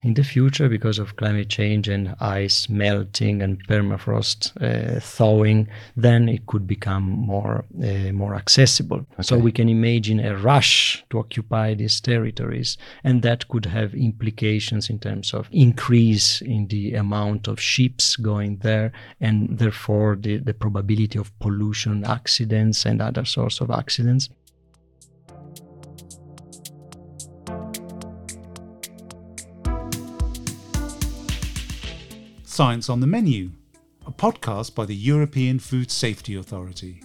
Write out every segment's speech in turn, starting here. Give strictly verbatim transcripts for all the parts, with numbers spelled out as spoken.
In the future, because of climate change and ice melting and permafrost uh, thawing, then it could become more uh, more accessible. Okay. So we can imagine a rush to occupy these territories, and that could have implications in terms of increase in the amount of ships going there, and therefore the, the probability of pollution accidents and other sorts of accidents. Science on the Menu, a podcast by the European Food Safety Authority.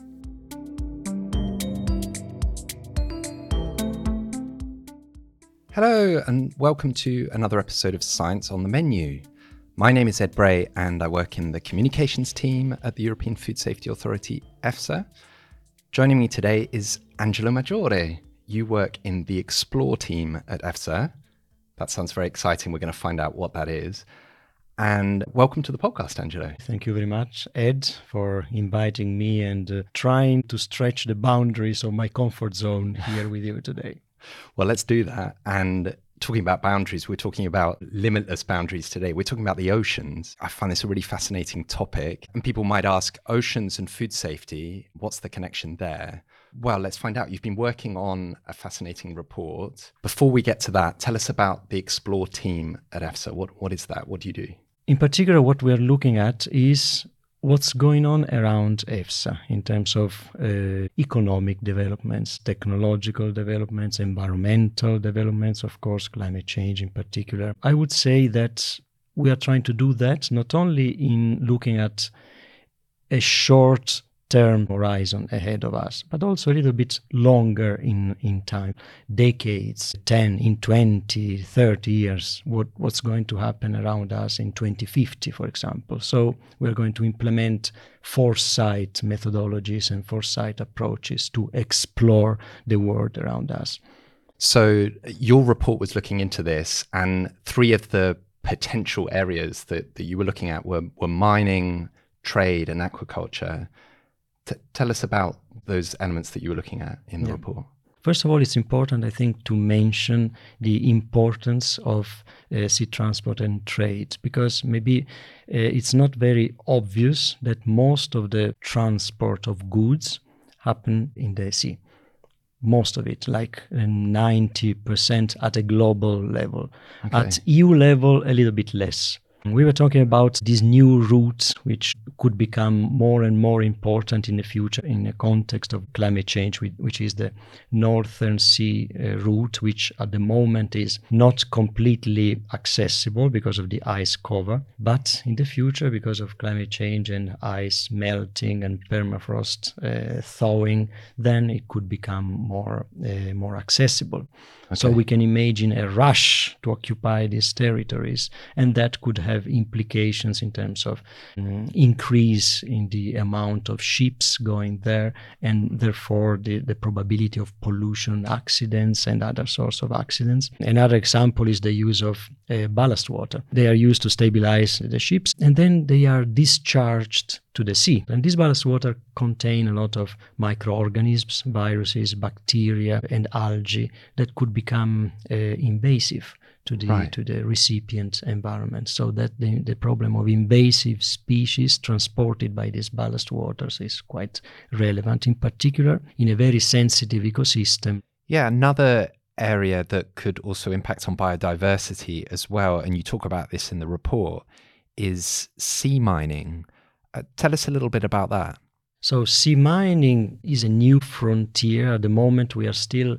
Hello and welcome to another episode of Science on the Menu. My name is Ed Bray and I work in the communications team at the European Food Safety Authority, EFSA. Joining me today is Angelo Maggiore. You work in the Explore team at EFSA. That sounds very exciting. We're going to find out what that is. And welcome to the podcast, Angelo. Thank you very much, Ed, for inviting me and uh, trying to stretch the boundaries of my comfort zone here with you today. Well, let's do that. And talking about boundaries, we're talking about limitless boundaries today. We're talking about the oceans. I find this a really fascinating topic. And people might ask, oceans and food safety, what's the connection there? Well, let's find out. You've been working on a fascinating report. Before we get to that, tell us about the Explore team at EFSA. What, what is that? What do you do? In particular, what we're looking at is what's going on around EFSA in terms of uh, economic developments, technological developments, environmental developments, of course, climate change in particular. I would say that we are trying to do that not only in looking at a short term horizon ahead of us, but also a little bit longer in, in time, decades, ten, in twenty, thirty years, what, what's going to happen around us in twenty fifty, for example. So we're going to implement foresight methodologies and foresight approaches to explore the world around us. So your report was looking into this, and three of the potential areas that, that you were looking at were, were mining, trade, and aquaculture. T- tell us about those elements that you were looking at in the yeah. report. First of all, it's important, I think, to mention the importance of uh, sea transport and trade, because maybe uh, it's not very obvious that most of the transport of goods happen in the sea. Most of it, like ninety percent at a global level. Okay. At E U level, a little bit less. We were talking about these new routes, which could become more and more important in the future in the context of climate change, which is the Northern Sea uh, route, which at the moment is not completely accessible because of the ice cover. But in the future, because of climate change and ice melting and permafrost uh, thawing, then it could become more, uh, more accessible. Okay. So we can imagine a rush to occupy these territories, and that could have implications in terms of um, increase in the amount of ships going there, and therefore the, the probability of pollution accidents and other sorts of accidents. Another example is the use of uh, ballast water. They are used to stabilize the ships, and then they are discharged to the sea. And this ballast water contain a lot of microorganisms, viruses, bacteria, and algae that could become uh, invasive to the right. to the recipient environment. So that the, the problem of invasive species transported by these ballast waters is quite relevant, in particular in a very sensitive ecosystem. Yeah, another area that could also impact on biodiversity as well, and you talk about this in the report, is sea mining. Uh, tell us a little bit about that. So sea mining is a new frontier. At the moment, we are still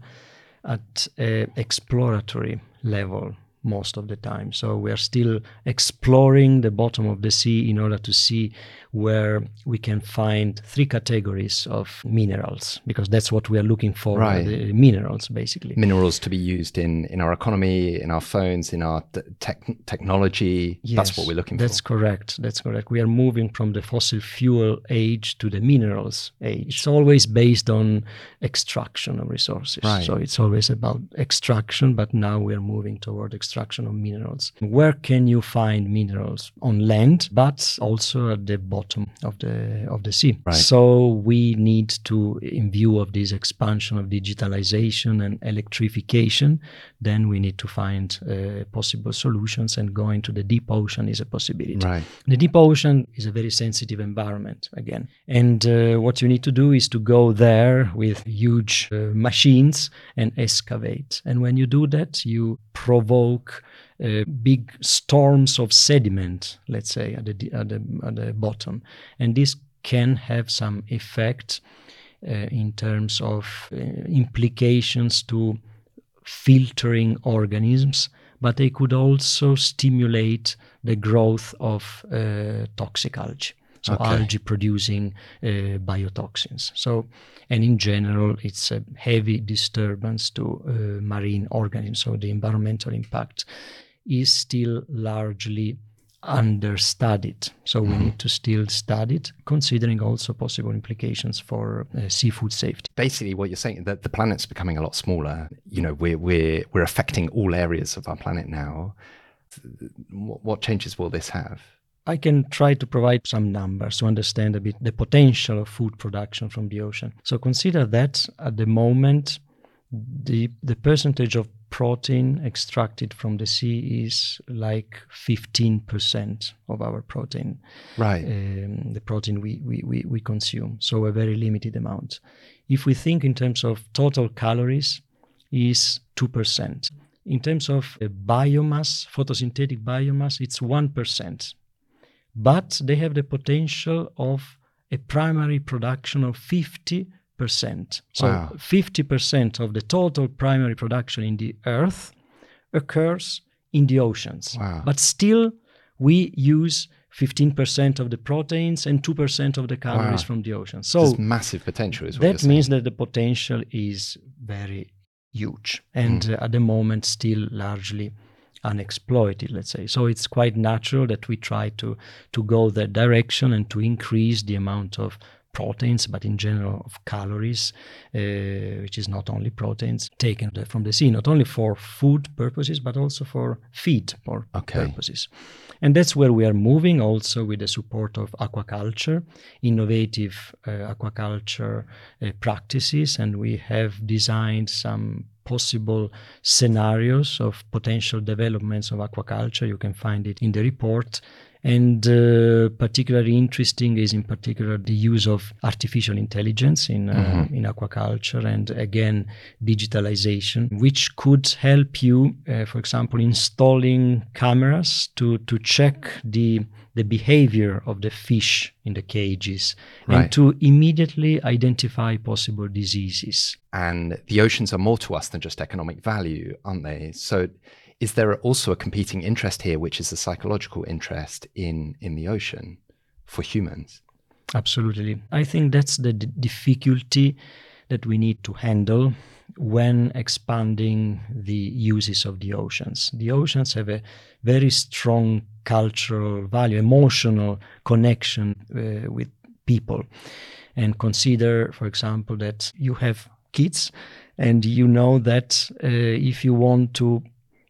at an exploratory level most of the time. So we are still exploring the bottom of the sea in order to see where we can find three categories of minerals, because that's what we are looking for, right. the minerals, basically. Minerals to be used in, in our economy, in our phones, in our tech, technology. Yes, that's what we're looking that's for. That's correct. That's correct. We are moving from the fossil fuel age to the minerals age. It's always based on extraction of resources. Right. So it's always about extraction, but now we are moving toward extraction extraction of minerals. Where can you find minerals? On land, but also at the bottom of the of the sea. Right. So we need to, in view of this expansion of digitalization and electrification, then we need to find uh, possible solutions, and going to the deep ocean is a possibility. Right. The deep ocean is a very sensitive environment again. And uh, what you need to do is to go there with huge uh, machines and excavate. And when you do that, you provoke uh, big storms of sediment, let's say, at the, at the, at the bottom. And this can have some effect uh, in terms of uh, implications to filtering organisms, but they could also stimulate the growth of uh, toxic algae. So Okay. algae producing uh, biotoxins. So, and in general, it's a heavy disturbance to uh, marine organisms. So the environmental impact is still largely understudied. So we need to still study it, considering also possible implications for uh, seafood safety. Basically, what you're saying, that the planet's becoming a lot smaller. You know, we're we're we're affecting all areas of our planet now. What, what changes will this have? I can try to provide some numbers to understand a bit the potential of food production from the ocean. So consider that at the moment, the the percentage of protein extracted from the sea is like fifteen percent of our protein. Right. Um, the protein we, we, we, we consume, so a very limited amount. If we think in terms of total calories, is two percent. In terms of uh, biomass, photosynthetic biomass, it's one percent. But they have the potential of a primary production of fifty percent. So Wow. fifty percent of the total primary production in the earth occurs in the oceans. Wow. But still, we use fifteen percent of the proteins and two percent of the calories Wow. from the ocean. So There's massive potential, is what you're that saying. means that the potential is very huge, and Mm. uh, at the moment still largely unexploited, let's say. So it's quite natural that we try to to go that direction and to increase the amount of proteins, but in general of calories, uh, which is not only proteins taken from the sea, not only for food purposes, but also for feed or Okay. purposes. And that's where we are moving, also with the support of aquaculture, innovative uh, aquaculture uh, practices, and we have designed some possible scenarios of potential developments of aquaculture. You can find it in the report. And uh, particularly interesting is in particular the use of artificial intelligence in uh, Mhm. in aquaculture, and again digitalization, which could help you, uh, for example, installing cameras to to check the the behavior of the fish in the cages, Right. and to immediately identify possible diseases. And the oceans are more to us than just economic value, aren't they? So is there also a competing interest here, which is a psychological interest in, in the ocean for humans? Absolutely. I think that's the d- difficulty that we need to handle when expanding the uses of the oceans. The oceans have a very strong cultural value, emotional connection uh, with people. And consider, for example, that you have kids, and you know that uh, if you want to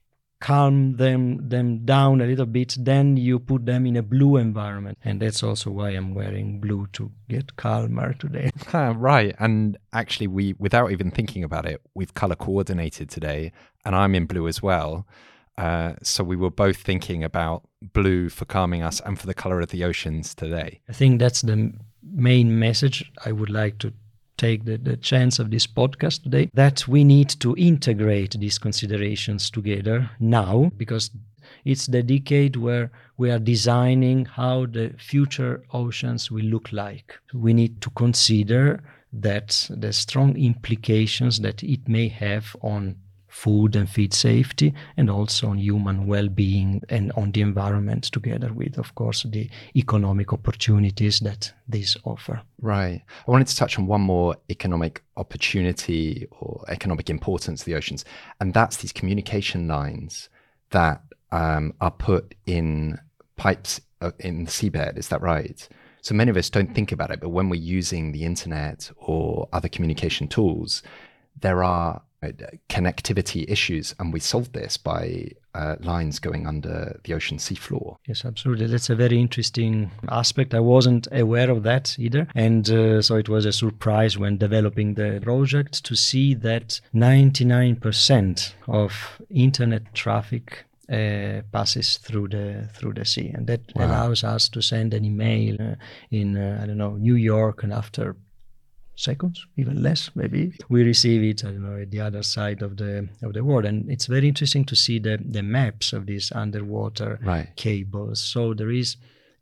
calm them them down a little bit, then you put them in a blue environment. And that's also why I'm wearing blue, to get calmer today. Ah, right. And actually, we, without even thinking about it, we've color coordinated today, and I'm in blue as well. Uh, so we were both thinking about blue for calming us and for the color of the oceans today. I think that's the m- main message I would like to take the, the chance of this podcast today, that we need to integrate these considerations together now, because it's the decade where we are designing how the future oceans will look like. We need to consider that the strong implications that it may have on food and feed safety, and also on human well-being and on the environment, together with, of course, the economic opportunities that these offer. Right. I wanted to touch on one more economic opportunity or economic importance of the oceans, and that's these communication lines that um, are put in pipes uh, in the seabed. Is that right? So many of us don't think about it, but when we're using the internet or other communication tools, there are uh, connectivity issues, and we solved this by uh, lines going under the ocean seafloor. Yes, absolutely. That's a very interesting aspect. I wasn't aware of that either. And uh, so it was a surprise when developing the project to see that ninety-nine percent of internet traffic Uh, passes through the through the sea, and that wow. allows us to send an email uh, in uh, I don't know New York, and after seconds, even less maybe, we receive it I don't know at the other side of the of the world. And it's very interesting to see the the maps of these underwater right. cables. So there is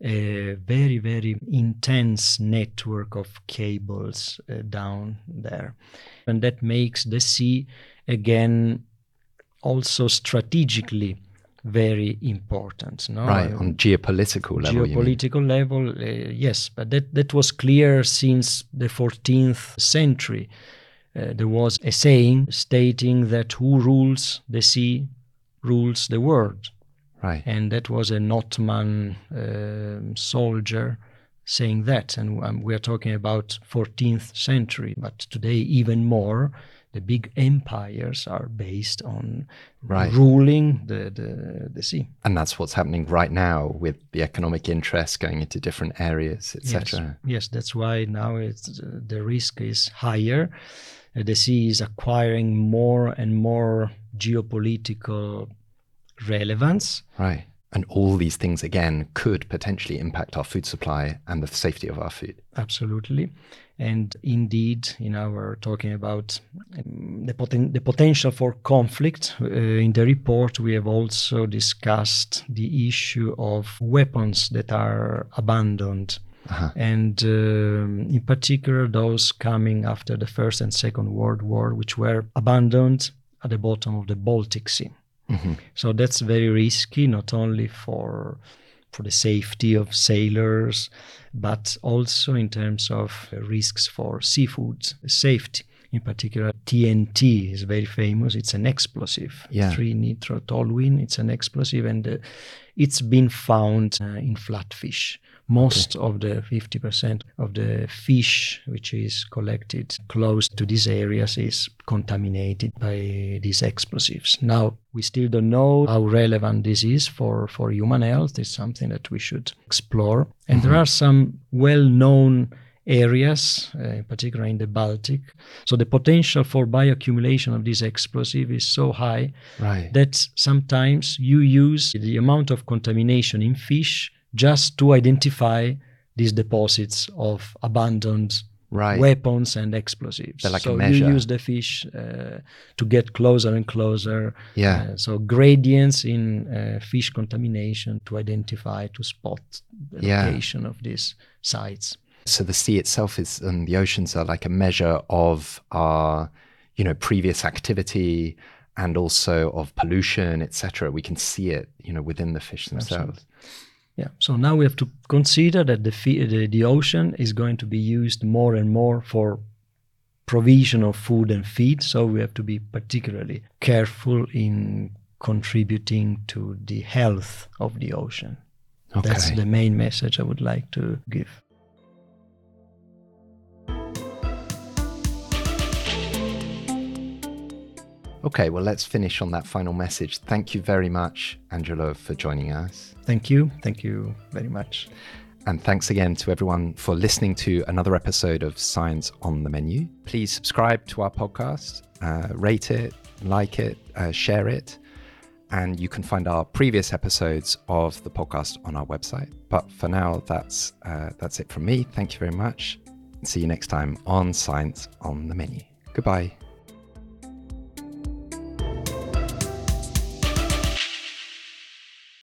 a very very intense network of cables uh, down there, and that makes the sea again also strategically very important, no? Right, on geopolitical level. Geopolitical level, uh, yes, but that, that was clear since the fourteenth century. Uh, there was a saying stating that who rules the sea rules the world. Right. And that was an Ottoman uh, soldier saying that. And um, we are talking about fourteenth century, but today even more. The big empires are based on right. ruling the, the, the sea. And that's what's happening right now with the economic interests going into different areas, et cetera. Yes, yes, that's why now it's, uh, the risk is higher. Uh, the sea is acquiring more and more geopolitical relevance. Right. And all these things, again, could potentially impact our food supply and the safety of our food. Absolutely. And indeed, in our talking about um, the, poten- the potential for conflict, uh, in the report we have also discussed the issue of weapons that are abandoned. Uh-huh. And um, in particular, those coming after the First and Second World War, which were abandoned at the bottom of the Baltic Sea. Mm-hmm. So that's very risky, not only for for the safety of sailors, but also in terms of uh, risks for seafood safety. In particular, T N T is very famous. It's an explosive, yeah. three nitrotoluene. It's an explosive, and uh, it's been found uh, in flatfish. Most okay. of the fifty percent of the fish which is collected close to these areas is contaminated by these explosives. Now, we still don't know how relevant this is for, for human health. It's something that we should explore. And mm-hmm. there are some well-known areas, uh, particularly in the Baltic. So the potential for bioaccumulation of this explosive is so high right. that sometimes you use the amount of contamination in fish just to identify these deposits of abandoned right. weapons and explosives. They're like so a measure. You use the fish uh, to get closer and closer. Yeah. Uh, so gradients in uh, fish contamination to identify, to spot the yeah. location of these sites. So the sea itself is, and the oceans are like a measure of our, you know, previous activity and also of pollution, et cetera. We can see it, you know, within the fish themselves. Absolutely. Yeah. So now we have to consider that the, the the ocean is going to be used more and more for provision of food and feed. So we have to be particularly careful in contributing to the health of the ocean. Okay. That's the main message I would like to give. Okay, well, let's finish on that final message. Thank you very much, Angelo, for joining us. Thank you. Thank you very much. And thanks again to everyone for listening to another episode of Science on the Menu. Please subscribe to our podcast, uh, rate it, like it, uh, share it. And you can find our previous episodes of the podcast on our website. But for now, that's uh, that's it from me. Thank you very much. See you next time on Science on the Menu. Goodbye.